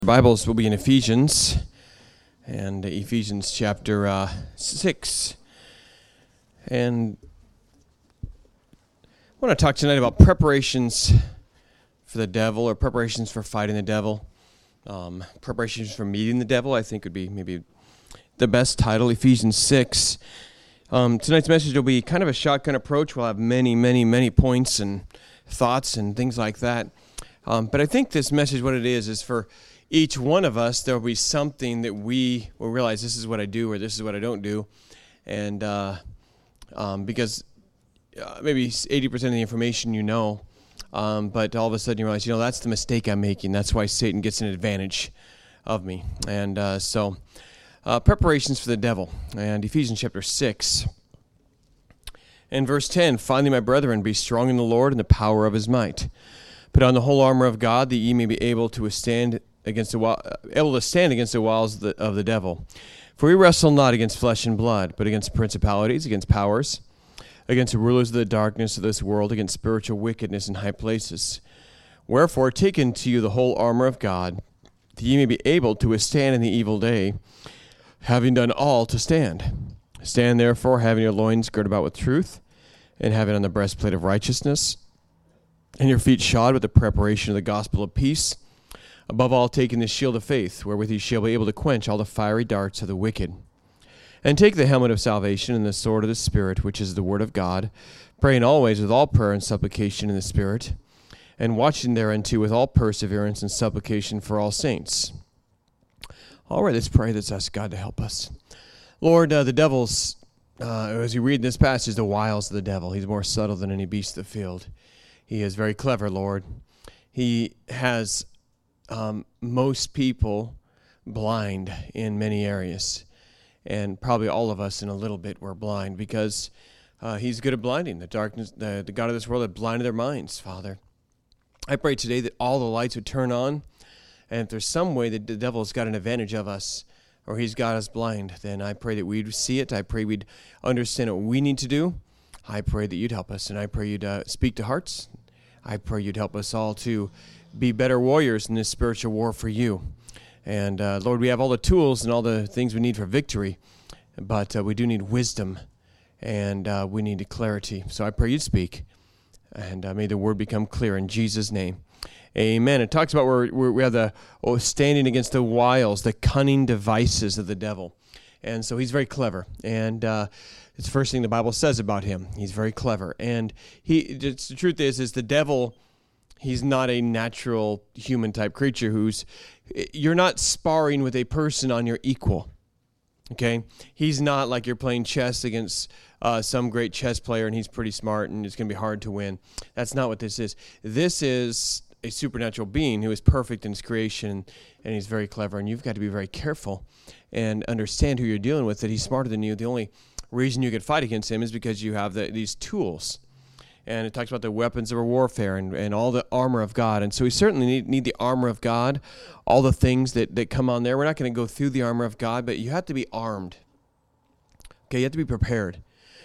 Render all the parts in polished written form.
Bibles will be in Ephesians, and Ephesians chapter 6. And I want to talk tonight about preparations for the devil, or preparations for fighting the devil. Preparations for meeting the devil, I think, would be maybe the best title, Ephesians 6. Tonight's message will be kind of a shotgun approach. We'll have many points and thoughts and things like that. But I think this message, what it is for each one of us, there will be something that we will realize, this is what I do or this is what I don't do. And because maybe 80% of the information you know, but all of a sudden you realize, that's the mistake I'm making. That's why Satan gets an advantage of me. And so preparations for the devil. And Ephesians chapter 6 and verse 10, "Finally, my brethren, be strong in the Lord and the power of his might. Put on the whole armor of God, that ye may be able to stand against the wiles of the devil. For we wrestle not against flesh and blood, but against principalities, against powers, against the rulers of the darkness of this world, against spiritual wickedness in high places. Wherefore, take unto you the whole armor of God, that ye may be able to withstand in the evil day, having done all to stand. Stand therefore, having your loins girded about with truth, and having on the breastplate of righteousness, and your feet shod with the preparation of the gospel of peace. Above all, taking the shield of faith, wherewith ye shall be able to quench all the fiery darts of the wicked. And take the helmet of salvation and the sword of the Spirit, which is the word of God, praying always with all prayer and supplication in the Spirit, and watching thereunto with all perseverance and supplication for all saints." All right, let's pray. Let's ask God to help us. Lord, the devil's, as you read this passage, the wiles of the devil. He's more subtle than any beast of the field. He is very clever, Lord. He has most people blind in many areas, and probably all of us in a little bit were blind, because he's good at blinding. The darkness, the God of this world had blinded their minds, Father. I pray today that all the lights would turn on, and if there's some way that the devil's got an advantage of us, or he's got us blind, then I pray that we'd see it. I pray we'd understand what we need to do. I pray that you'd help us, and I pray you'd speak to hearts. I pray you'd help us all to be better warriors in this spiritual war for you. And Lord, we have all the tools and all the things we need for victory, but we do need wisdom, and we need clarity. So I pray you'd speak, and may the word become clear in Jesus' name. Amen. It talks about where we have the standing against the wiles, the cunning devices of the devil. And so he's very clever, and it's the first thing the Bible says about him. He's very clever, and the truth is the devil, he's not a natural human type creature you're not sparring with a person on your equal. Okay? He's not like you're playing chess against some great chess player and he's pretty smart and it's going to be hard to win. That's not what this is. This is a supernatural being who is perfect in his creation, and he's very clever, and you've got to be very careful and understand who you're dealing with, that he's smarter than you. The only reason you could fight against him is because you have these tools. And it talks about the weapons of our warfare and all the armor of God. And so we certainly need the armor of God, all the things that come on there. We're not going to go through the armor of God, but you have to be armed. Okay, you have to be prepared.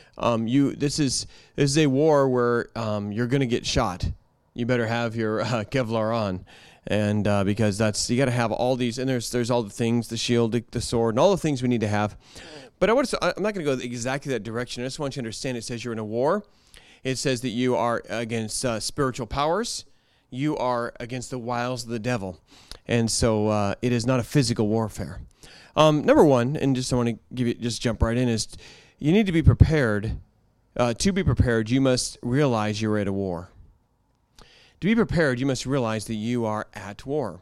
This is a war where you're going to get shot. You better have your Kevlar on, and because you got to have all these. And there's all the things, the shield, the sword, and all the things we need to have. But I'm not going to go exactly that direction. I just want you to understand. It says you're in a war. It says that you are against spiritual powers. You are against the wiles of the devil. And so it is not a physical warfare. Number one, and I want to just jump right in, is you need to be prepared. To be prepared, you must realize you're at a war. To be prepared, you must realize that you are at war.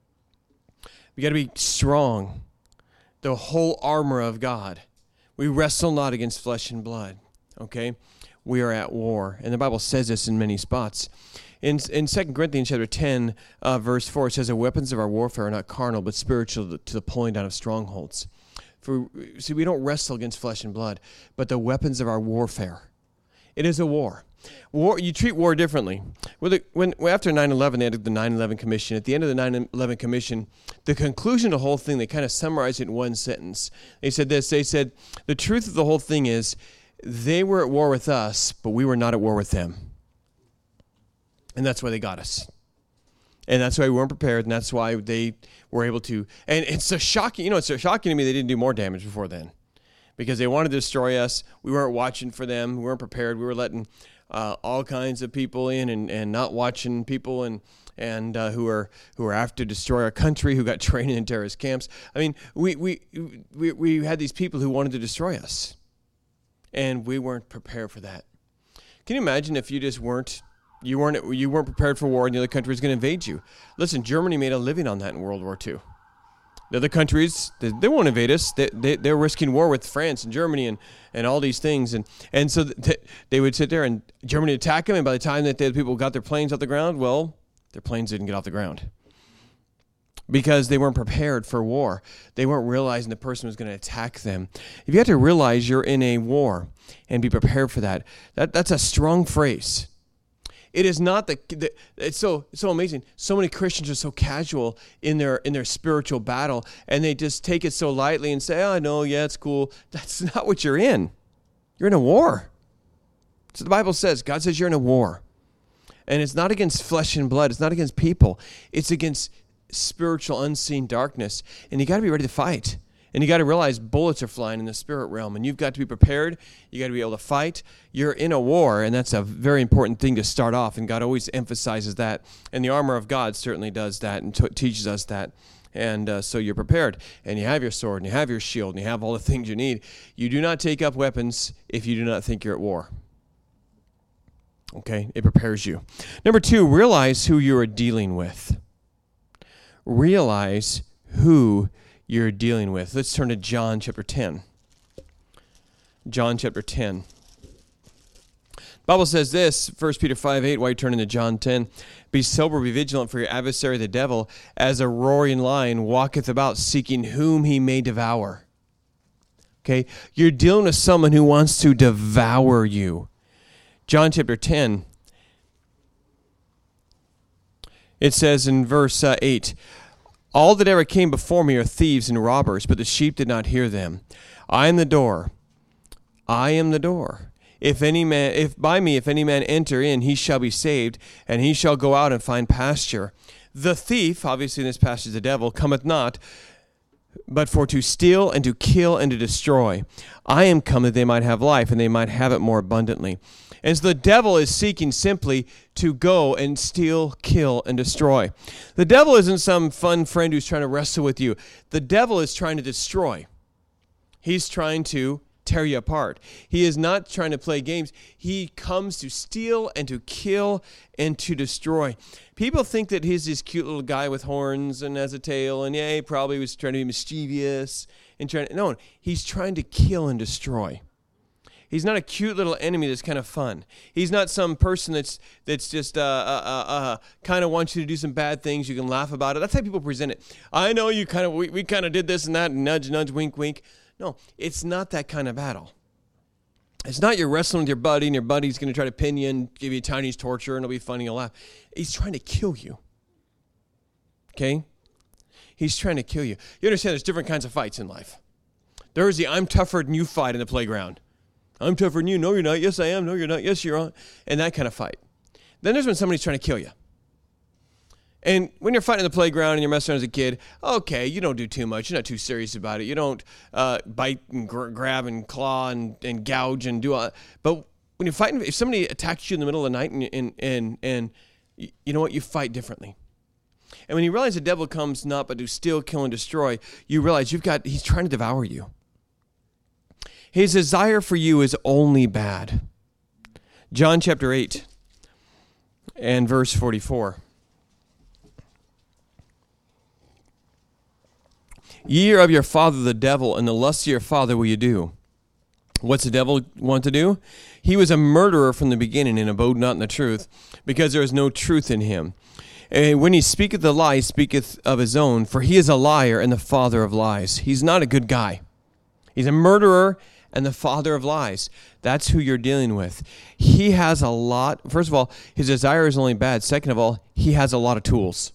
You got to be strong. The whole armor of God. We wrestle not against flesh and blood. Okay? We are at war. And the Bible says this in many spots. In 2 Corinthians chapter 10, verse 4, it says, "The weapons of our warfare are not carnal, but spiritual, to the pulling down of strongholds." See, we don't wrestle against flesh and blood, but the weapons of our warfare. It is a war. War. You treat war differently. After 9/11, they had the 9/11 Commission. At the end of the 9/11 Commission, the conclusion of the whole thing, they kind of summarized it in one sentence. They said this. They said, the truth of the whole thing is, they were at war with us, but we were not at war with them. And that's why they got us. And that's why we weren't prepared, and that's why they were able to. And it's so shocking. It's so shocking to me they didn't do more damage before then, because they wanted to destroy us. We weren't watching for them. We weren't prepared. We were letting all kinds of people in, and not watching people and who are after to destroy our country, who got trained in terrorist camps. I mean, we had these people who wanted to destroy us, and we weren't prepared for that. Can you imagine if you just weren't prepared for war, and the other country was going to invade you? Listen, Germany made a living on that in World War II. The other countries, they won't invade us. They're risking war with France and Germany and all these things. And so they would sit there, and Germany would attack them, and by the time that the people got their planes off the ground, well, their planes didn't get off the ground, because they weren't prepared for war. They weren't realizing the person was going to attack them. If you have to realize you're in a war and be prepared for that's a strong phrase. It is not it's so amazing. So many Christians are so casual in their spiritual battle, and they just take it so lightly and say, "Oh, no, yeah, it's cool." That's not what you're in. You're in a war. So the Bible says, God says you're in a war. And it's not against flesh and blood. It's not against people. It's against spiritual unseen darkness. And you got to be ready to fight. And you got to realize bullets are flying in the spirit realm, and you've got to be prepared. You got to be able to fight. You're in a war, and that's a very important thing to start off, and God always emphasizes that. And the armor of God certainly does that and teaches us that. And so you're prepared, and you have your sword, and you have your shield, and you have all the things you need. You do not take up weapons if you do not think you're at war. Okay? It prepares you. Number 2, realize who you are dealing with. Realize who you're dealing with. Let's turn to John chapter 10. John chapter 10. The Bible says this, 1 Peter 5:8, while you're turning to John 10, "Be sober, be vigilant, for your adversary the devil, as a roaring lion, walketh about seeking whom he may devour." Okay? You're dealing with someone who wants to devour you. John chapter 10, it says in verse 8, "All that ever came before me are thieves and robbers, but the sheep did not hear them. I am the door. I am the door. If any man enter in, he shall be saved, and he shall go out and find pasture. The thief," obviously in this passage the devil, "cometh not, but for to steal and to kill and to destroy. I am come that they might have life, and they might have it more abundantly." And so the devil is seeking simply to go and steal, kill, and destroy. The devil isn't some fun friend who's trying to wrestle with you. The devil is trying to destroy. He's trying to tear you apart. He is not trying to play games. He comes to steal and to kill and to destroy. People think that he's this cute little guy with horns and has a tail, and he probably was trying to be mischievous and no, he's trying to kill and destroy. He's not a cute little enemy that's kind of fun. He's not some person that's just kind of wants you to do some bad things. You can laugh about it. That's how people present it. I know you we kind of did this and that, and nudge, nudge, wink, wink. No, it's not that kind of battle. It's not you're wrestling with your buddy, and your buddy's going to try to pin you and give you Chinese torture, and it'll be funny, you'll laugh. He's trying to kill you. Okay? He's trying to kill you. You understand there's different kinds of fights in life. There's the I'm tougher than you fight in the playground. I'm tougher than you. No, you're not. Yes, I am. No, you're not. Yes, you're on. And that kind of fight. Then there's when somebody's trying to kill you. And when you're fighting in the playground and you're messing around as a kid, okay, you don't do too much. You're not too serious about it. You don't bite and grab and claw and gouge and do all that. But when you're fighting, if somebody attacks you in the middle of the night and you know what, you fight differently. And when you realize the devil comes not but to steal, kill, and destroy, you realize he's trying to devour you. His desire for you is only bad. John chapter 8 and verse 44. "Ye are of your father the devil, and the lusts of your father will you do." What's the devil want to do? "He was a murderer from the beginning, and abode not in the truth, because there is no truth in him. And when he speaketh the lie, he speaketh of his own, for he is a liar and the father of lies." He's not a good guy. He's a murderer and the father of lies. That's who you're dealing with. He has a lot. First of all, his desire is only bad. Second of all, he has a lot of tools.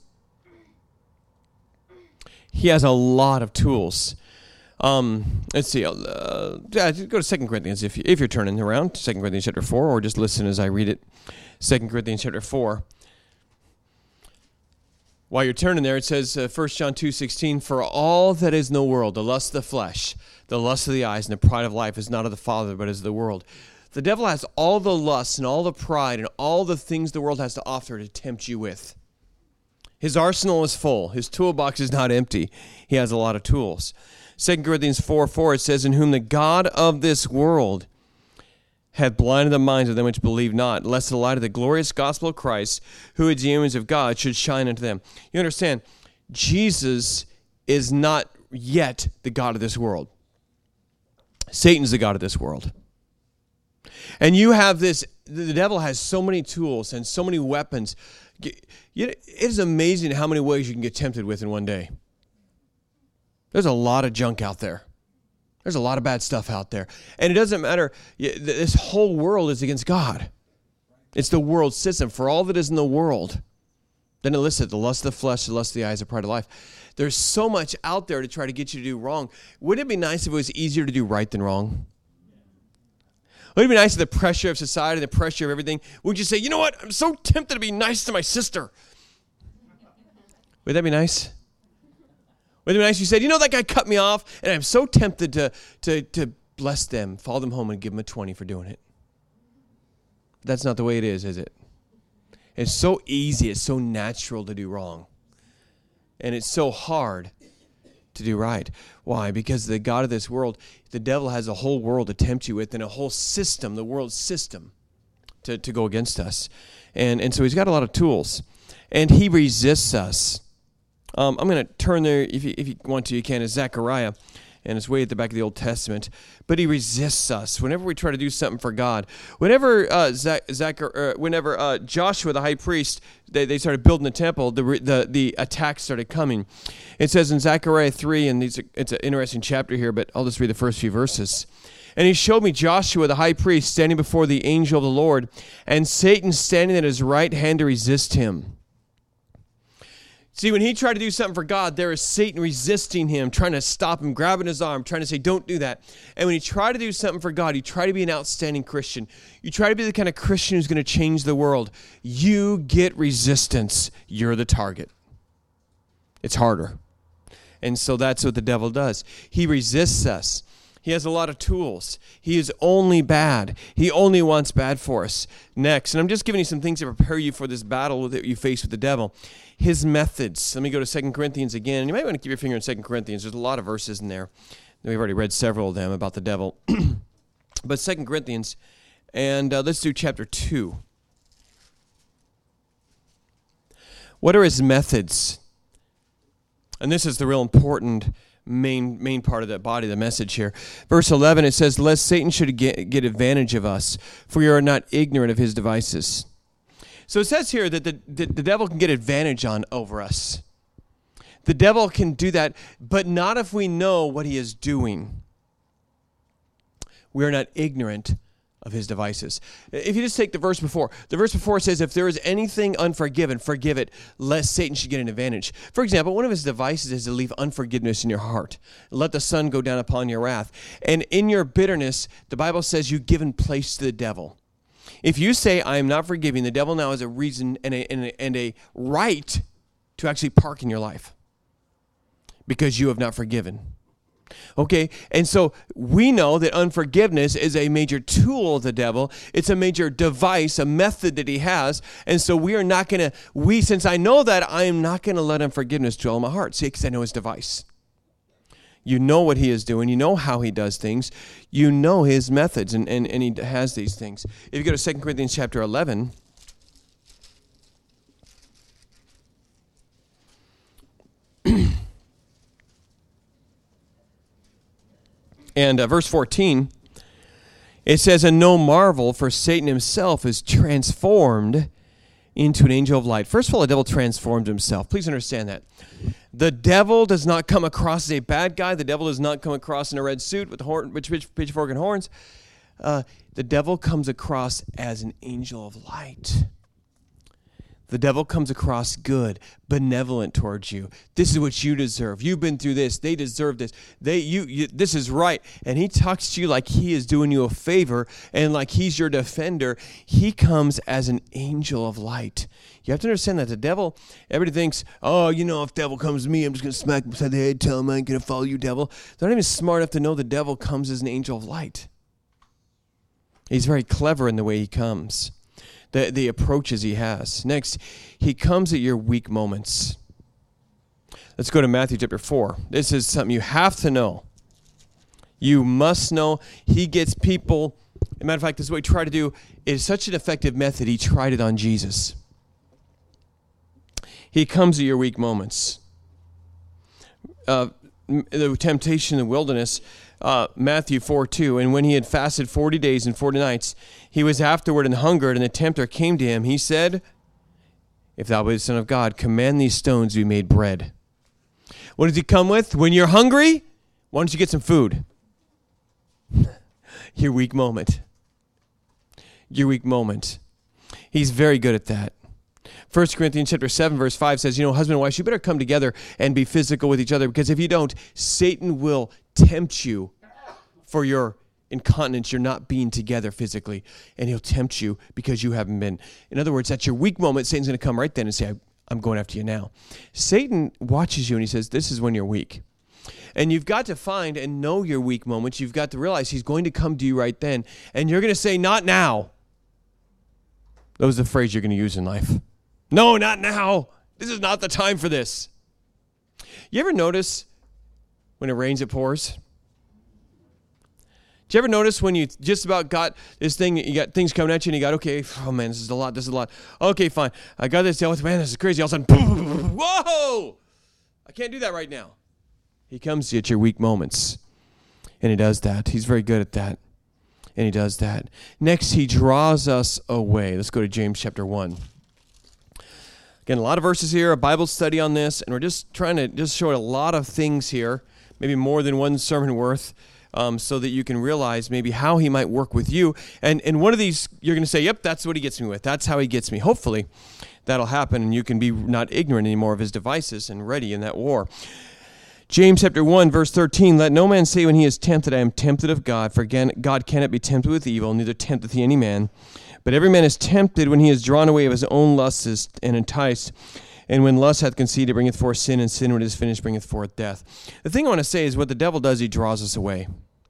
He has a lot of tools. Let's see. Go to 2 Corinthians if you're turning around. 2 Corinthians chapter 4, or just listen as I read it. 2 Corinthians chapter 4. While you're turning there, it says 1 John 2:16, for all that is in the world, the lust of the flesh, the lust of the eyes, and the pride of life is not of the Father, but is of the world. The devil has all the lust and all the pride and all the things the world has to offer to tempt you with. His arsenal is full. His toolbox is not empty. He has a lot of tools. 2 Corinthians 4:4, it says, in whom the God of this world hath blinded the minds of them which believe not, lest the light of the glorious gospel of Christ, who is the image of God, should shine unto them. You understand, Jesus is not yet the God of this world. Satan's the God of this world. And you have this, the devil has so many tools and so many weapons. It is amazing how many ways you can get tempted with in one day. There's a lot of junk out there. There's a lot of bad stuff out there. And it doesn't matter. This whole world is against God. It's the world system. For all that is in the world. Then it lists it, the lust of the flesh, the lust of the eyes, the pride of life. There's so much out there to try to get you to do wrong. Wouldn't it be nice if it was easier to do right than wrong? Wouldn't it be nice if the pressure of society, the pressure of everything, would you say, you know what? I'm so tempted to be nice to my sister. Would that be nice? Would it be nice if you said, you know, that guy cut me off, and I'm so tempted to bless them, follow them home, and give them a 20 for doing it. That's not the way it is it? It's so easy, it's so natural to do wrong. And it's so hard to do right. Why? Because the God of this world, the devil has a whole world to tempt you with and a whole system, the world system, to go against us. And so he's got a lot of tools. And he resists us. I'm going to turn there, if you want to, you can, to Zechariah, and it's way at the back of the Old Testament. But he resists us whenever we try to do something for God. Whenever Joshua, the high priest, they started building the temple, the attacks started coming. It says in Zechariah 3, and it's an interesting chapter here, but I'll just read the first few verses. And he showed me Joshua, the high priest, standing before the angel of the Lord, and Satan standing at his right hand to resist him. See, when he tried to do something for God, there is Satan resisting him, trying to stop him, grabbing his arm, trying to say, don't do that. And when you try to do something for God, you try to be an outstanding Christian. You try to be the kind of Christian who's going to change the world. You get resistance. You're the target. It's harder. And so that's what the devil does. He resists us. He has a lot of tools. He is only bad. He only wants bad for us. Next, and I'm just giving you some things to prepare you for this battle that you face with the devil. His methods. Let me go to 2 Corinthians again. You might want to keep your finger in 2 Corinthians. There's a lot of verses in there. We've already read several of them about the devil. But 2 Corinthians, and let's do chapter 2. What are his methods? And this is the real important main part of that body, the message here. Verse 11, it says, lest Satan should get advantage of us, for you are not ignorant of his devices. So it says here that the devil can get advantage over us. The devil can do that, but not if we know what he is doing. We are not ignorant of his devices. If you just take the verse before says, if there is anything unforgiven, forgive it, lest Satan should get an advantage. For example, one of his devices is to leave unforgiveness in your heart. Let the sun go down upon your wrath. And in your bitterness, the Bible says you've given place to the devil. If you say, I am not forgiving, the devil now has a reason and a right to actually park in your life because you have not forgiven. Okay, and so we know that unforgiveness is a major tool of the devil. It's a major device, a method that he has. And so since I know that, I am not going to let unforgiveness dwell in my heart. See, because I know his device. You know what he is doing. You know how he does things. You know his methods, and he has these things. If you go to 2 Corinthians chapter 11, and verse 14, it says, and no marvel, for Satan himself is transformed into an angel of light. First of all, the devil transformed himself. Please understand that. The devil does not come across as a bad guy. The devil does not come across in a red suit with pitchfork and horns. The devil comes across as an angel of light. The devil comes across good, benevolent towards you. This is what you deserve. You've been through this. They deserve this. This is right. And he talks to you like he is doing you a favor and like he's your defender. He comes as an angel of light. You have to understand that the devil, everybody thinks, oh, if devil comes to me, I'm just going to smack him beside the head, tell him I ain't going to follow you, devil. They're not even smart enough to know the devil comes as an angel of light. He's very clever in the way he comes. The approaches he has. Next, he comes at your weak moments. Let's go to Matthew chapter 4. This is something you have to know. You must know. He gets people. As a matter of fact, this is what he tried to do. It is such an effective method, he tried it on Jesus. He comes at your weak moments. The temptation in the wilderness, Matthew 4:2, and when he had fasted 40 days and 40 nights, he was afterward and hungered, and the tempter came to him. He said, if thou be the Son of God, command these stones to be made bread. What does he come with? When you're hungry, why don't you get some food? Your weak moment. Your weak moment. He's very good at that. 1 Corinthians chapter 7, verse 5 says, husband and wife, you better come together and be physical with each other, because if you don't, Satan will tempt you for your incontinence. You're not being together physically, and he'll tempt you because you haven't been. In other words, at your weak moment, Satan's going to come right then and say, I'm going after you now. Satan watches you and he says, this is when you're weak. And you've got to find and know your weak moments. You've got to realize he's going to come to you right then, and you're going to say, not now. That was the phrase you're going to use in life. No, not now. This is not the time for this. You ever notice when it rains, it pours? Did you ever notice when you just about got this thing, you got things coming at you and you got, okay, oh man, this is a lot. Okay, fine. I got this, man, this is crazy. All of a sudden, whoa! I can't do that right now. He comes to you at your weak moments, and he does that. He's very good at that, and he does that. Next, he draws us away. Let's go to James chapter 1. Again, a lot of verses here, a Bible study on this, and we're just trying to just show a lot of things here, maybe more than one sermon worth, so that you can realize maybe how he might work with you. And one of these, you're going to say, yep, that's what he gets me with. That's how he gets me. Hopefully, that'll happen, and you can be not ignorant anymore of his devices and ready in that war. James chapter 1, verse 13, let no man say when he is tempted, I am tempted of God, for again, God cannot be tempted with evil, neither tempteth he any man. But every man is tempted when he is drawn away of his own lusts and enticed. And when lust hath conceived, it bringeth forth sin, and sin, when it is finished, bringeth forth death. The thing I want to say is what the devil does, he draws us away.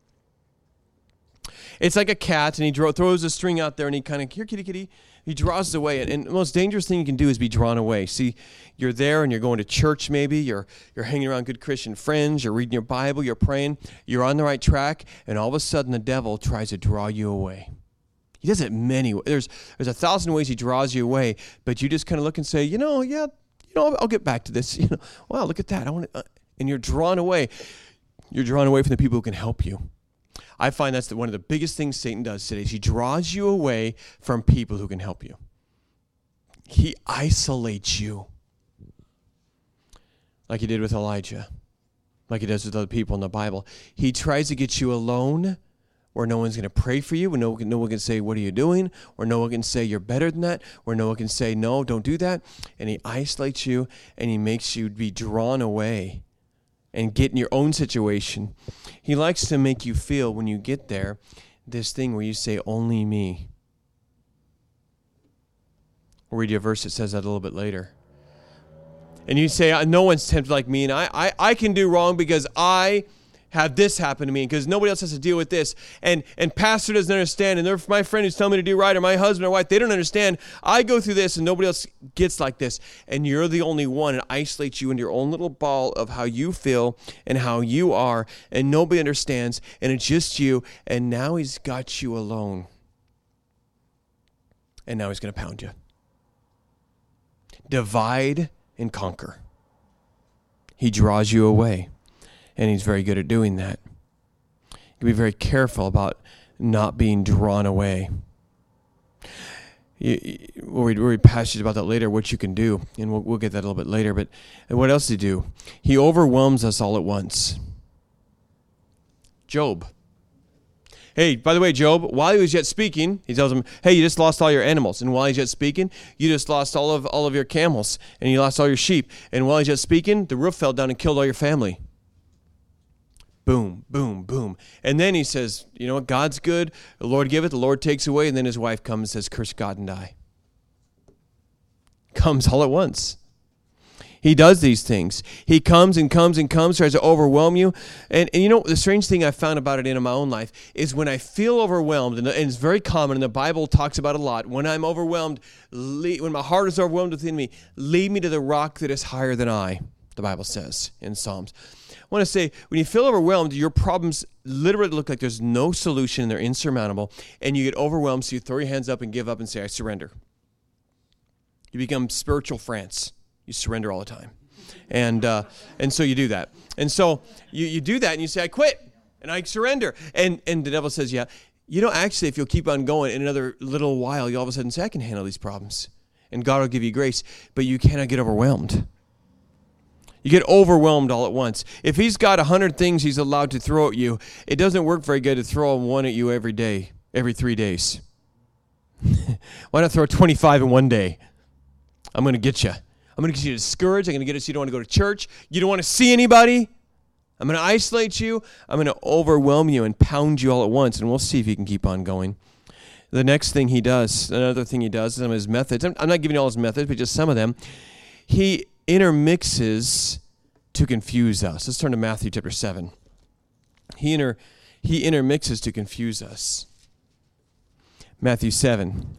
It's like a cat, and he throws a string out there, and he kind of, here, kitty, kitty. He draws us away. And the most dangerous thing you can do is be drawn away. See, you're there, and you're going to church maybe. You're hanging around good Christian friends. You're reading your Bible. You're praying. You're on the right track. And all of a sudden, the devil tries to draw you away. He does it many ways. There's 1,000 ways he draws you away, but you just kind of look and say, I'll get back to this. Wow, look at that. I want to, and you're drawn away. You're drawn away from the people who can help you. I find that's one of the biggest things Satan does today. Is he draws you away from people who can help you. He isolates you, like he did with Elijah, like he does with other people in the Bible. He tries to get you alone, where no one's going to pray for you, where no one can say, what are you doing? Or no one can say, you're better than that. Or no one can say, no, don't do that. And he isolates you, and he makes you be drawn away and get in your own situation. He likes to make you feel, when you get there, this thing where you say, only me. We'll read you a verse that says that a little bit later. And you say, no one's tempted like me, and I can do wrong because I have this happen to me, because nobody else has to deal with this. And pastor doesn't understand, and my friend who's telling me to do right, or my husband or wife, they don't understand. I go through this, and nobody else gets like this. And you're the only one. It isolates you into your own little ball of how you feel and how you are, and nobody understands, and it's just you. And now he's got you alone. And now he's going to pound you. Divide and conquer. He draws you away. And he's very good at doing that. You can be very careful about not being drawn away. We'll read passages about that later, what you can do. And we'll get that a little bit later. But what else does he do? He overwhelms us all at once. Job. Hey, by the way, Job, while he was yet speaking, he tells him, hey, you just lost all your animals. And while he's yet speaking, you just lost all of your camels. And you lost all your sheep. And while he's yet speaking, the roof fell down and killed all your family. Boom, boom, boom. And then he says, you know what? God's good. The Lord giveth, the Lord takes away. And then his wife comes and says, curse God and die. Comes all at once. He does these things. He comes and comes and comes, tries to overwhelm you. And you know, the strange thing I found about it in my own life is when I feel overwhelmed, and it's very common, and the Bible talks about it a lot, when I'm overwhelmed, when my heart is overwhelmed within me, lead me to the rock that is higher than I, the Bible says in Psalms. I want to say, when you feel overwhelmed, your problems literally look like there's no solution and they're insurmountable, and you get overwhelmed, so you throw your hands up and give up and say, I surrender. You become spiritual France. You surrender all the time. And so you do that. And so you do that and you say, I quit and I surrender. And the devil says, yeah, you know, actually, if you'll keep on going in another little while, you all of a sudden say, I can handle these problems. And God will give you grace, but you cannot get overwhelmed. You get overwhelmed all at once. If he's got 100 things he's allowed to throw at you, it doesn't work very good to throw one at you every day, every 3 days. Why not throw 25 in one day? I'm going to get you. I'm going to get you discouraged. I'm going to get you so you don't want to go to church. You don't want to see anybody. I'm going to isolate you. I'm going to overwhelm you and pound you all at once, and we'll see if he can keep on going. The next thing he does, another thing he does, some of his methods. I'm not giving you all his methods, but just some of them. He intermixes to confuse us. Let's turn to Matthew chapter 7. He intermixes to confuse us. Matthew 7.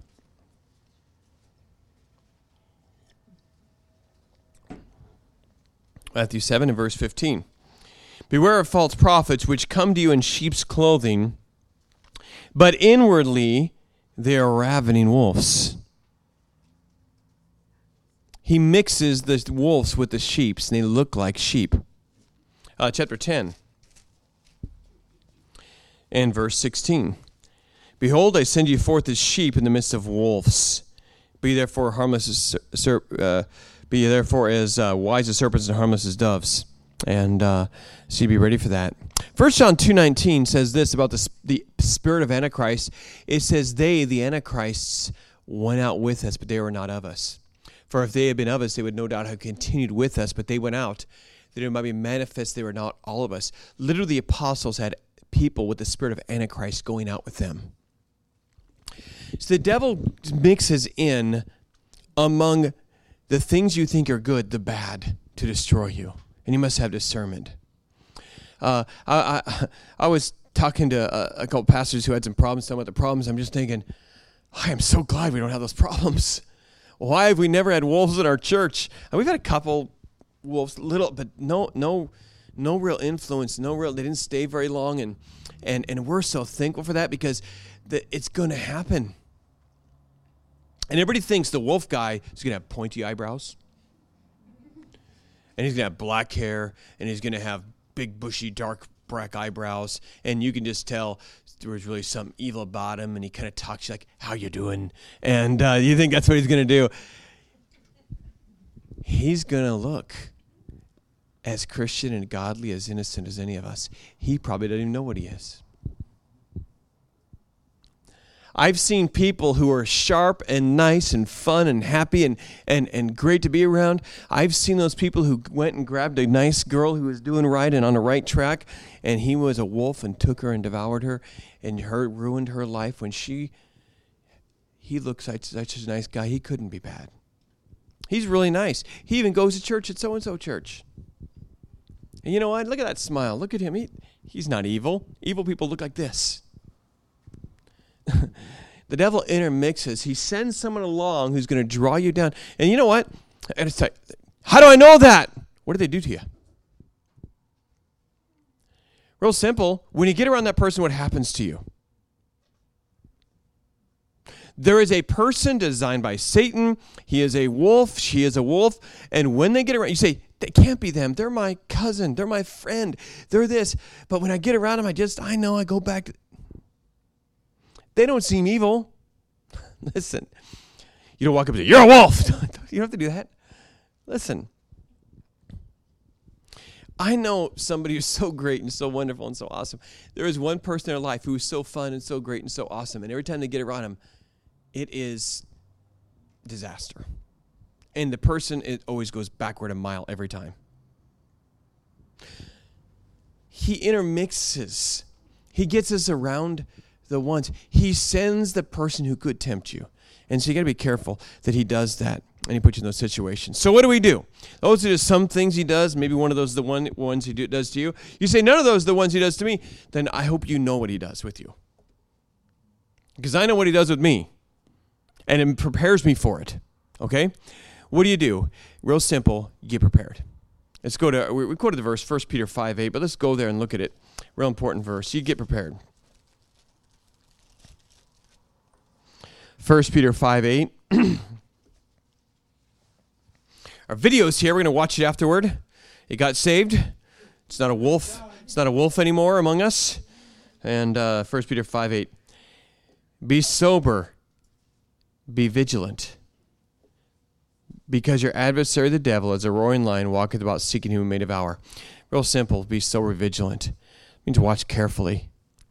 Matthew 7 and verse 15. Beware of false prophets which come to you in sheep's clothing, but inwardly they are ravening wolves. He mixes the wolves with the sheep, and they look like sheep. Chapter 10 and verse 16. Behold, I send you forth as sheep in the midst of wolves. Be therefore harmless as Be therefore as wise as serpents and harmless as doves. And so you be ready for that. 1 John 2:19 says this about the spirit of Antichrist. It says, they, the Antichrists, went out with us, but they were not of us. For if they had been of us, they would no doubt have continued with us, but they went out, that it might be manifest they were not all of us. Literally, the apostles had people with the spirit of Antichrist going out with them. So the devil mixes in among the things you think are good, the bad, to destroy you. And you must have discernment. I was talking to a couple pastors who had some problems, talking about the problems. I'm just thinking, I am so glad we don't have those problems. Why have we never had wolves in our church? And we've had a couple wolves, little, but no real influence, they didn't stay very long. And we're so thankful for that because it's going to happen. And everybody thinks the wolf guy is going to have pointy eyebrows. And he's going to have black hair. And he's going to have big, bushy, dark, black eyebrows. And you can just tell there was really something evil about him. And he kind of talks like, how you doing? And you think that's what he's going to do. He's going to look as Christian and godly, as innocent as any of us. He probably doesn't even know what he is. I've seen people who are sharp and nice and fun and happy and great to be around. I've seen those people who went and grabbed a nice girl who was doing right and on the right track, and he was a wolf and took her and devoured her and ruined her life when he looks like such a nice guy. He couldn't be bad. He's really nice. He even goes to church at so-and-so church. And you know what? Look at that smile. Look at him. He's not evil. Evil people look like this. The devil intermixes. He sends someone along who's going to draw you down. And you know what? And it's like, how do I know that? What do they do to you? Real simple. When you get around that person, what happens to you? There is a person designed by Satan. He is a wolf. She is a wolf. And when they get around, you say, that can't be them. They're my cousin. They're my friend. They're this. But when I get around them, I know I go back to... They don't seem evil. Listen, you don't walk up and say, you're a wolf. You don't have to do that. Listen, I know somebody who's so great and so wonderful and so awesome. There is one person in their life who is so fun and so great and so awesome. And every time they get around him, it is disaster. And the person, it always goes backward a mile every time. He intermixes. He gets us around the ones. He sends the person who could tempt you. And so you got to be careful that he does that and he puts you in those situations. So what do? Those are just some things he does. Maybe one of those is the ones he does to you. You say none of those are the ones he does to me. Then I hope you know what he does with you. Because I know what he does with me. And it prepares me for it. Okay? What do? Real simple. You get prepared. Let's go to, we quoted the verse, 1 Peter 5:8, but let's go there and look at it. Real important verse. You get prepared. 1 Peter 5:8. Our video's here. We're going to watch it afterward. It got saved. It's not a wolf. It's not a wolf anymore among us. And 1 Peter 5:8. Be sober. Be vigilant. Because your adversary, the devil, as a roaring lion, walketh about seeking whom he may devour. Real simple. Be sober, vigilant. It means watch carefully.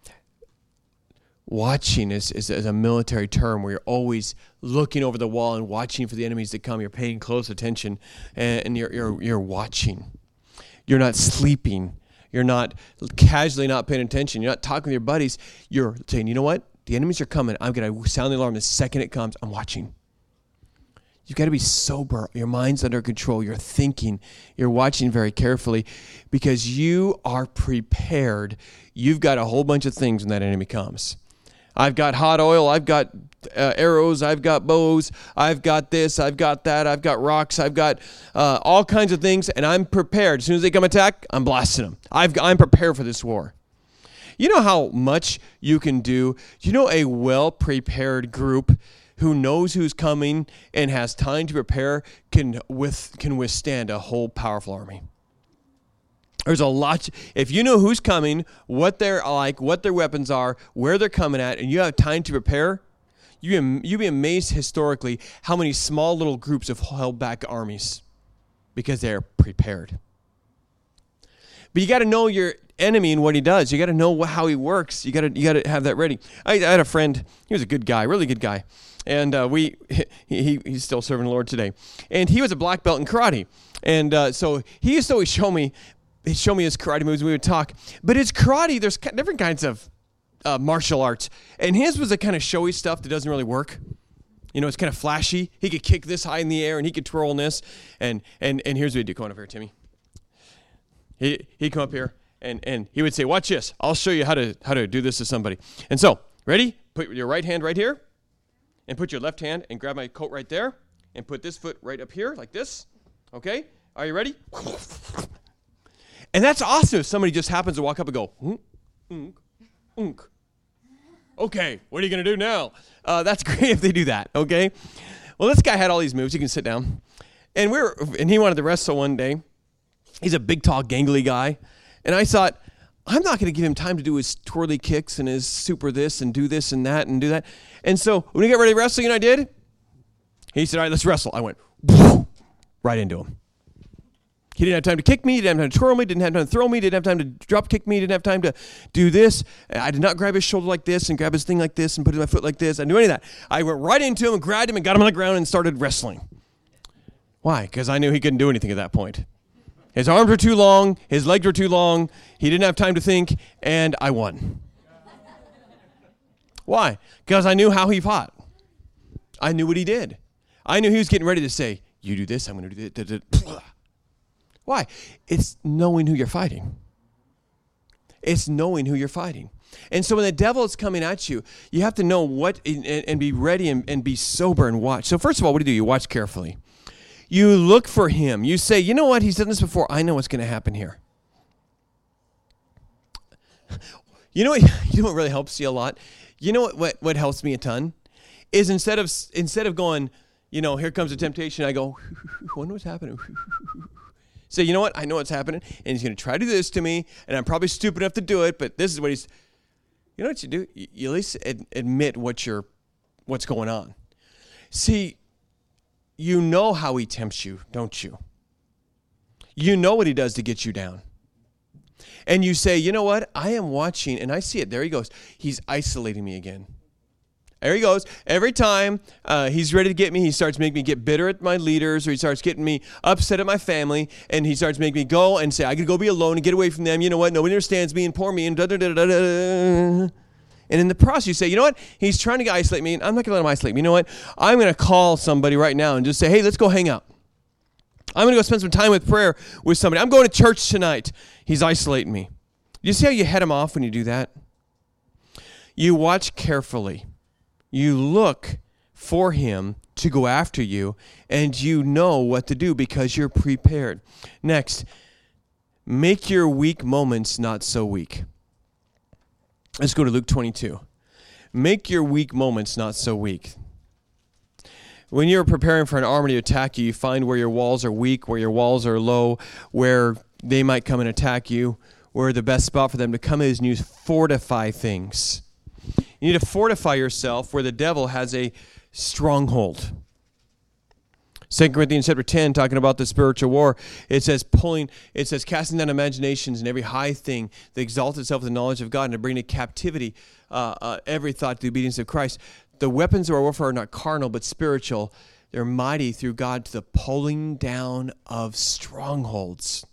Watching is a military term where you're always looking over the wall and watching for the enemies to come. You're paying close attention and you're watching. You're not sleeping. You're not casually not paying attention. You're not talking with your buddies. You're saying, you know what? The enemies are coming. I'm going to sound the alarm the second it comes. I'm watching. You've got to be sober. Your mind's under control. You're thinking. You're watching very carefully because you are prepared. You've got a whole bunch of things when that enemy comes. I've got hot oil. I've got arrows. I've got bows. I've got this. I've got that. I've got rocks. I've got all kinds of things, and I'm prepared. As soon as they come attack, I'm blasting them. I'm prepared for this war. You know how much you can do? You know a well-prepared group who knows who's coming and has time to prepare can withstand a whole powerful army. There's a lot. If you know who's coming, what they're like, what their weapons are, where they're coming at, and you have time to prepare, you'd be amazed historically how many small little groups have held back armies because they're prepared. But you got to know your enemy and what he does. You got to know how he works. You got to have that ready. I had a friend. He was a good guy, really good guy, and he's still serving the Lord today. And he was a black belt in karate, and so he used to always show me his karate moves. We would talk, but his karate, there's different kinds of martial arts, and his was the kind of showy stuff that doesn't really work. You know, it's kind of flashy. He could kick this high in the air, and he could twirl in this, and here's what he'd do. Come on over here, Timmy. He'd come up here, and he would say, watch this. I'll show you how to do this to somebody. And so, ready? Put your right hand right here, and put your left hand, and grab my coat right there, and put this foot right up here, like this. Okay? Are you ready? And that's awesome if somebody just happens to walk up and go, unk. Okay, what are you going to do now? That's great if they do that, okay? Well, this guy had all these moves. You can sit down. And he wanted to wrestle one day. He's a big, tall, gangly guy. And I thought, I'm not going to give him time to do his twirly kicks and his super this and do this and that and do that. And so when he got ready to wrestle, you know what I did? He said, all right, let's wrestle. I went right into him. He didn't have time to kick me. He didn't have time to twirl me. Didn't have time to throw me. Didn't have time to drop kick me. Didn't have time to do this. I did not grab his shoulder like this and grab his thing like this and put my foot like this. I didn't do any of that. I went right into him and grabbed him and got him on the ground and started wrestling. Why? Because I knew he couldn't do anything at that point. His arms were too long. His legs were too long. He didn't have time to think, and I won. Why? Because I knew how he fought. I knew what he did. I knew he was getting ready to say, you do this, I'm going to do this. Why? It's knowing who you're fighting. It's knowing who you're fighting. And so when the devil is coming at you, you have to know what and be ready and be sober and watch. So first of all, what do? You watch carefully. You look for him. You say, you know what? He's done this before. I know what's going to happen here. You know what really helps you a lot? You know what helps me a ton? Is instead of going, here comes the temptation, I go, I wonder what's happening. Say, you know what? I know what's happening, and he's going to try to do this to me, and I'm probably stupid enough to do it, but this is what he's... You know what you do? You at least admit what's going on. See, you know how he tempts you, don't you? You know what he does to get you down. And you say, you know what? I am watching, and I see it. There he goes. He's isolating me again. There he goes. Every time he's ready to get me, he starts making me get bitter at my leaders, or he starts getting me upset at my family, and he starts making me go and say, I could go be alone and get away from them. You know what? Nobody understands me, and poor me, and da-da-da-da-da. And in the process, you say, you know what? He's trying to isolate me, and I'm not going to let him isolate me. You know what? I'm going to call somebody right now and just say, hey, let's go hang out. I'm going to go spend some time with prayer with somebody. I'm going to church tonight. He's isolating me. You see how you head him off when you do that? You watch carefully. You look for him to go after you, and you know what to do because you're prepared. Next, make your weak moments not so weak. Let's go to Luke 22. Make your weak moments not so weak. When you're preparing for an army to attack you, you find where your walls are weak, where your walls are low, where they might come and attack you, where the best spot for them to come is, and you fortify things. You need to fortify yourself where the devil has a stronghold. 2 Corinthians chapter 10, talking about the spiritual war, it says casting down imaginations and every high thing that exalts itself in the knowledge of God, and to bring to captivity every thought to the obedience of Christ. The weapons of our warfare are not carnal, but spiritual. They're mighty through God to the pulling down of strongholds.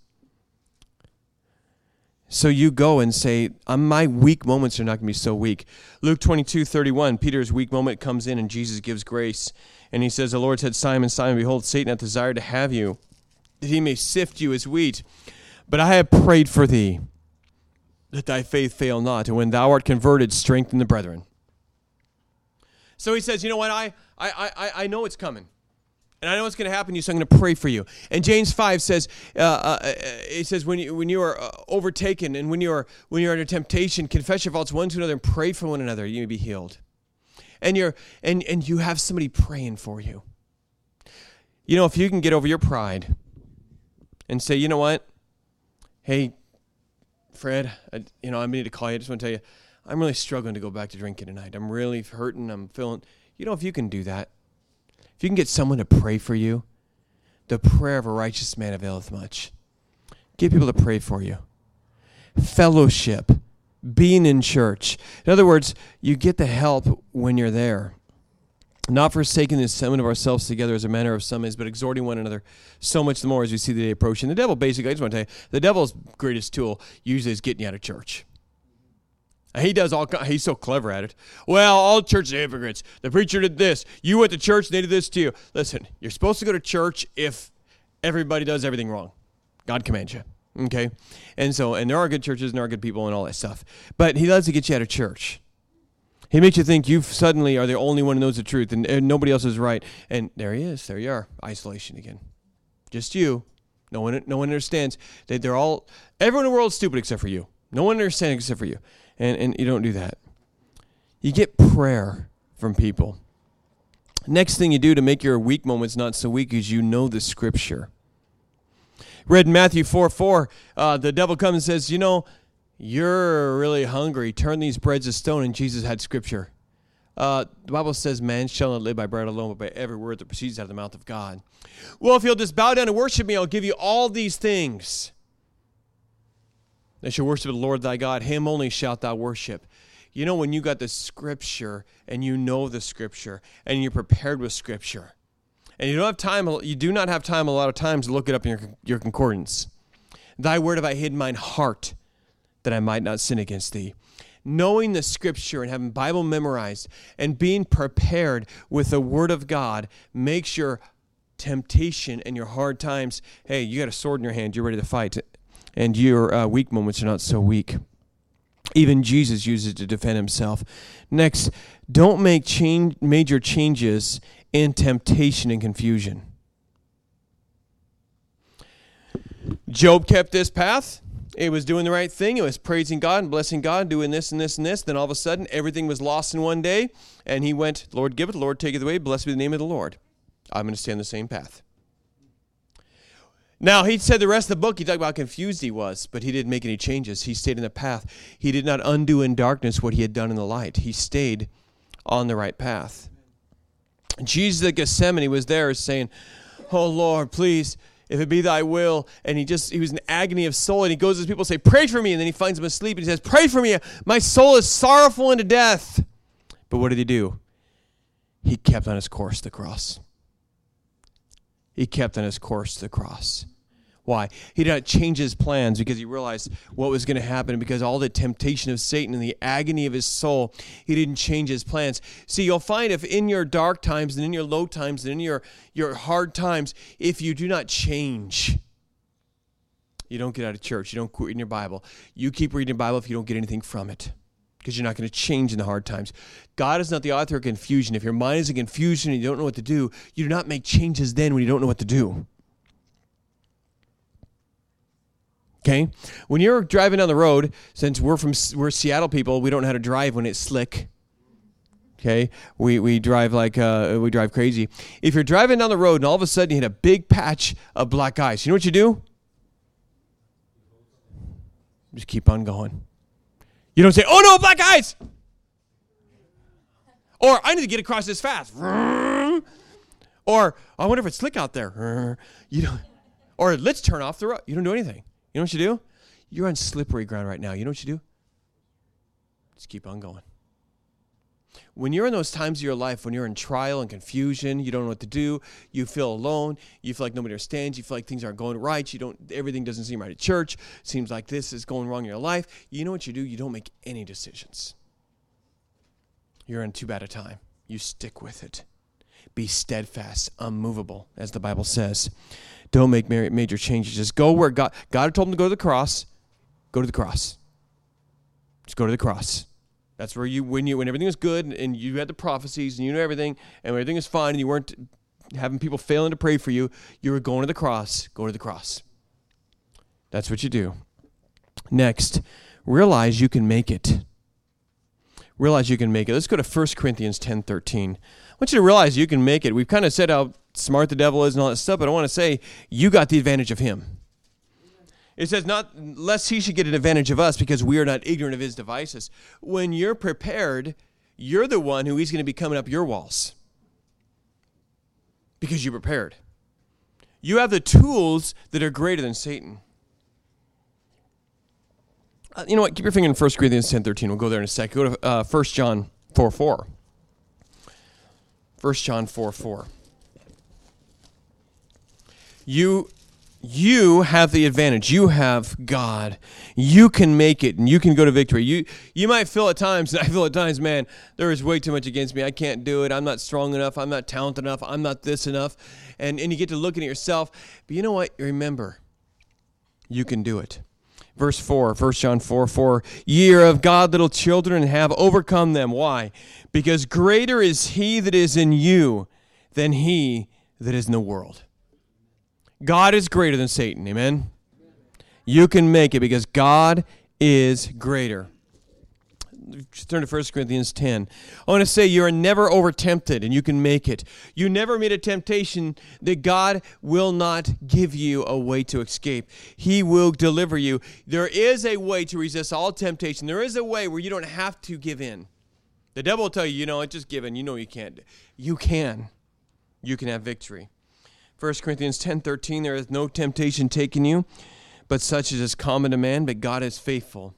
So you go and say, my weak moments are not going to be so weak. Luke 22:31, Peter's weak moment comes in and Jesus gives grace. And he says, the Lord said, Simon, Simon, behold, Satan hath desired to have you, that he may sift you as wheat. But I have prayed for thee, that thy faith fail not. And when thou art converted, strengthen the brethren. So he says, you know what, I know it's coming. And I know it's going to happen to you, so I'm going to pray for you. And James 5 says, it says, when you are overtaken and when you are under temptation, confess your faults one to another and pray for one another, you may be healed. And you have somebody praying for you. You know, if you can get over your pride and say, you know what, hey, Fred, I need to call you. I just want to tell you, I'm really struggling to go back to drinking tonight. I'm really hurting. I'm feeling, if you can do that, if you can get someone to pray for you, the prayer of a righteous man availeth much. Get people to pray for you. Fellowship, being in church. In other words, you get the help when you're there. Not forsaking the assembling of ourselves together as a manner of some is, but exhorting one another so much the more as we see the day approaching. The devil, basically, I just want to tell you, the devil's greatest tool usually is getting you out of church. He's so clever at it. Well, all churches are hypocrites. The preacher did this. You went to church, and they did this to you. Listen, you're supposed to go to church if everybody does everything wrong. God commands you. Okay? And there are good churches, and there are good people, and all that stuff. But he loves to get you out of church. He makes you think you suddenly are the only one who knows the truth, and nobody else is right. And there he is. There you are. Isolation again. Just you. No one understands. Everyone in the world is stupid except for you. No one understands except for you. And you don't do that. You get prayer from people. Next thing you do to make your weak moments not so weak is you know the Scripture. Read in Matthew 4:4, the devil comes and says, you're really hungry. Turn these breads to stone. And Jesus had Scripture. The Bible says, man shall not live by bread alone, but by every word that proceeds out of the mouth of God. Well, if you'll just bow down and worship me, I'll give you all these things. Thou shalt worship the Lord thy God, him only shalt thou worship. When you got the Scripture and you know the Scripture and you're prepared with Scripture, and you do not have time a lot of times to look it up in your concordance. Thy word have I hid in mine heart, that I might not sin against thee. Knowing the Scripture and having Bible memorized and being prepared with the Word of God makes your temptation and your hard times, hey, you got a sword in your hand, you're ready to fight. And your weak moments are not so weak. Even Jesus uses it to defend himself. Next, don't make major changes in temptation and confusion. Job kept this path. It was doing the right thing. It was praising God and blessing God, doing this and this and this. Then all of a sudden, everything was lost in one day. And he went, Lord giveth, Lord taketh away. Blessed be the name of the Lord. I'm going to stay on the same path. Now, he said the rest of the book, he talked about how confused he was, but he didn't make any changes. He stayed in the path. He did not undo in darkness what he had done in the light. He stayed on the right path. Jesus at Gethsemane was there saying, oh, Lord, please, If it be thy will, and he was in agony of soul, and he goes to his people and say, pray for me, and then he finds them asleep, and he says, pray for me, my soul is sorrowful unto death. But what did he do? He kept on his course to the cross. He kept on his course to the cross. Why? He did not change his plans because he realized what was going to happen, and because all the temptation of Satan and the agony of his soul, he didn't change his plans. See, you'll find if in your dark times and in your low times and in your hard times, if you do not change, you don't get out of church. You don't quit reading your Bible. You keep reading your Bible if you don't get anything from it, because you're not going to change in the hard times. God is not the author of confusion. If your mind is in confusion and you don't know what to do, you do not make changes then when you don't know what to do. Okay? When you're driving down the road, since we're Seattle people, we don't know how to drive when it's slick. Okay? We drive we drive crazy. If you're driving down the road and all of a sudden you hit a big patch of black ice, you know what you do? Just keep on going. You don't say, oh no, black ice! Or, I need to get across this fast. Or, I wonder if it's slick out there. You don't. Or, let's turn off the road. You don't do anything. You know what you do? You're on slippery ground right now. You know what you do? Just keep on going. When you're in those times of your life, when you're in trial and confusion, you don't know what to do, you feel alone, you feel like nobody understands, you feel like things aren't going right, everything doesn't seem right at church, seems like this is going wrong in your life, you know what you do? You don't make any decisions. You're in too bad a time. You stick with it. Be steadfast, unmovable, as the Bible says. Don't make major changes. Just go where God had told him to go to the cross. Go to the cross. Just go to the cross. That's where when everything was good and you had the prophecies and you knew everything and everything was fine and you weren't having people failing to pray for you, you were going to the cross. Go to the cross. That's what you do. Next, realize you can make it. Realize you can make it. Let's go to 1 Corinthians 10:13. I want you to realize you can make it. We've kind of said how smart the devil is and all that stuff, but I want to say you got the advantage of him. It says, not lest he should get an advantage of us because we are not ignorant of his devices. When you're prepared, you're the one who he's going to be coming up your walls because you're prepared. You have the tools that are greater than Satan. You know what? Keep your finger in 1 Corinthians 10:13. We'll go there in a second. Go to 1 John 4:4. 1 John 4:4. You have the advantage. You have God. You can make it, and you can go to victory. You might feel at times, and I feel at times, man, there is way too much against me. I can't do it. I'm not strong enough. I'm not talented enough. I'm not this enough. And you get to looking at yourself. But you know what? Remember, you can do it. Verse 4, 1 John 4:4. Ye are of God, little children, and have overcome them. Why? Because greater is he that is in you than he that is in the world. God is greater than Satan. Amen? You can make it because God is greater. Turn to 1 Corinthians 10. I want to say you are never over-tempted, and you can make it. You never meet a temptation that God will not give you a way to escape. He will deliver you. There is a way to resist all temptation. There is a way where you don't have to give in. The devil will tell you, it's just give in. You know you can't. You can. You can have victory. 1 Corinthians 10:13, there is no temptation taken you, but such as is common to man, but God is faithful,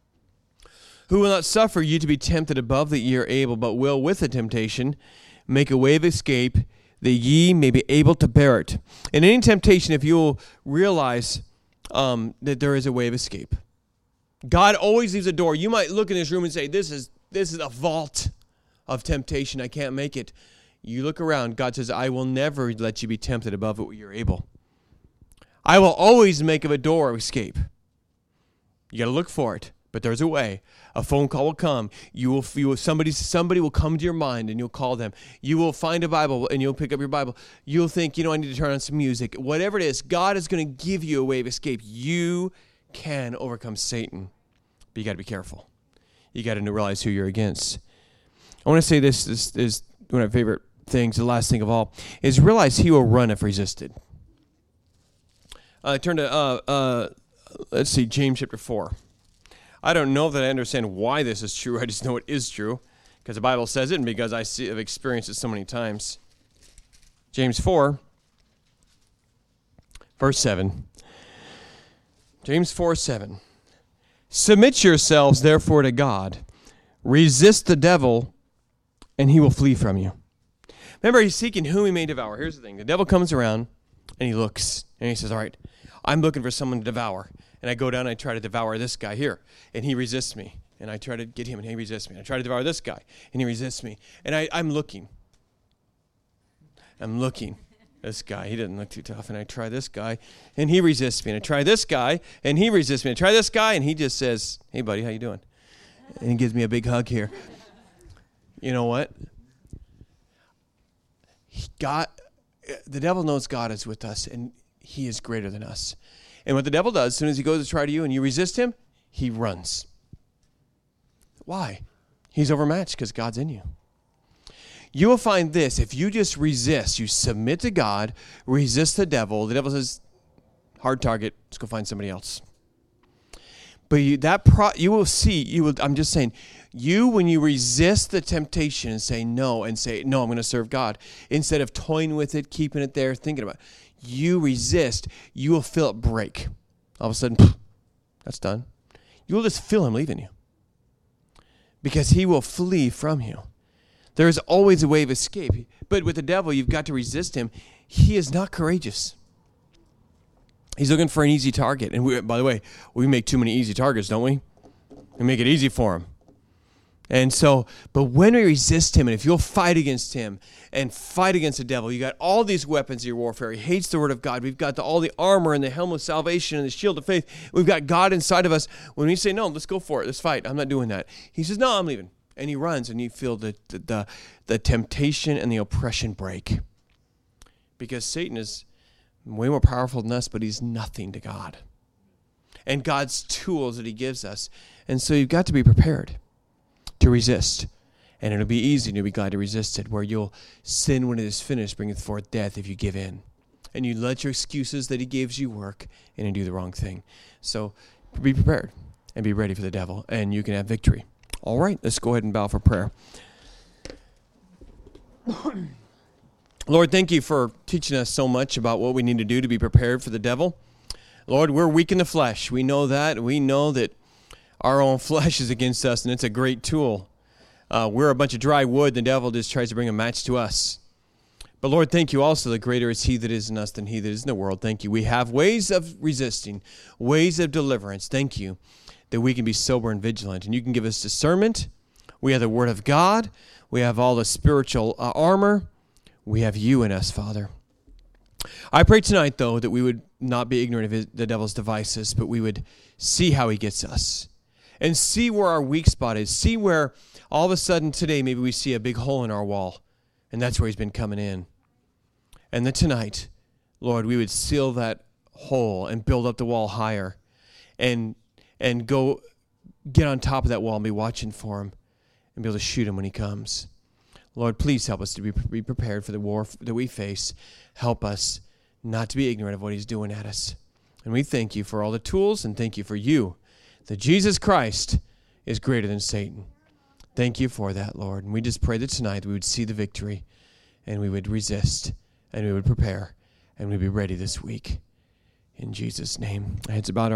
who will not suffer you to be tempted above that ye are able, but will with the temptation make a way of escape, that ye may be able to bear it. In any temptation, if you'll realize that there is a way of escape. God always leaves a door. You might look in this room and say, this is a vault of temptation. I can't make it. You look around, God says, I will never let you be tempted above what you're able. I will always make of a door of escape. You got to look for it, but there's a way. A phone call will come. Somebody will come to your mind and you'll call them. You will find a Bible and you'll pick up your Bible. You'll think, I need to turn on some music. Whatever it is, God is going to give you a way of escape. You can overcome Satan, but you got to be careful. You got to realize who you're against. I want to say this is one of my favorite things, the last thing of all, is realize he will run if resisted. Turn to, let's see, James chapter 4. I don't know that I understand why this is true. I just know it is true because the Bible says it and because I've experienced it so many times. James 4, Verse 7. James 4:7. Submit yourselves, therefore, to God. Resist the devil, and he will flee from you. Remember, he's seeking whom he may devour. Here's the thing. The devil comes around, and he looks, and he says, all right, I'm looking for someone to devour. And I go down and I try to devour this guy here, and he resists me. And I try to get him, and he resists me. I try to devour this guy, and he resists me. And I'm looking. This guy, he doesn't look too tough. And I try this guy, and he resists me. And I try this guy, and he resists me. I try this guy, and he just says, hey, buddy, how you doing? And he gives me a big hug here. You know what? The devil knows God is with us, and he is greater than us. And what the devil does, as soon as he goes to try to you and you resist him, he runs. Why? He's overmatched because God's in you. You will find this, if you just resist, you submit to God, resist the devil says, hard target, let's go find somebody else. But you will see, I'm just saying, when you resist the temptation and say, no, I'm going to serve God, instead of toying with it, keeping it there, thinking about it, you resist, you will feel it break. All of a sudden, that's done. You will just feel him leaving you. Because he will flee from you. There is always a way of escape. But with the devil, you've got to resist him. He is not courageous. He's looking for an easy target. And by the way, we make too many easy targets, don't we? We make it easy for him. And so, but when we resist him, and if you'll fight against him and fight against the devil, you got all these weapons of your warfare. He hates the word of God. We've got all the armor and the helmet of salvation and the shield of faith. We've got God inside of us. When we say, no, let's go for it. Let's fight. I'm not doing that. He says, no, I'm leaving. And he runs, and you feel the temptation and the oppression break. Because Satan is way more powerful than us, but he's nothing to God. And God's tools that he gives us. And so you've got to be prepared to resist. And it'll be easy, and you'll be glad to resist it, where you'll sin when it is finished, bringeth forth death if you give in. And you let your excuses that he gives you work, and you do the wrong thing. So be prepared and be ready for the devil, and you can have victory. All right, let's go ahead and bow for prayer. Lord, thank you for teaching us so much about what we need to do to be prepared for the devil. Lord, we're weak in the flesh. We know that. We know that our own flesh is against us, and it's a great tool. We're a bunch of dry wood. The devil just tries to bring a match to us. But Lord, thank you also that greater is he that is in us than he that is in the world. Thank you. We have ways of resisting, ways of deliverance. Thank you that we can be sober and vigilant, and you can give us discernment. We have the Word of God. We have all the spiritual armor. We have you in us, Father. I pray tonight, though, that we would not be ignorant of the devil's devices, but we would see how he gets us and see where our weak spot is. See where all of a sudden today maybe we see a big hole in our wall, and that's where he's been coming in. And then tonight, Lord, we would seal that hole and build up the wall higher and go get on top of that wall and be watching for him and be able to shoot him when he comes. Lord, please help us to be prepared for the war that we face. Help us not to be ignorant of what he's doing at us. And we thank you for all the tools, and thank you for you, that Jesus Christ is greater than Satan. Thank you for that, Lord. And we just pray that tonight we would see the victory, and we would resist, and we would prepare, and we'd be ready this week. In Jesus' name. Heads about our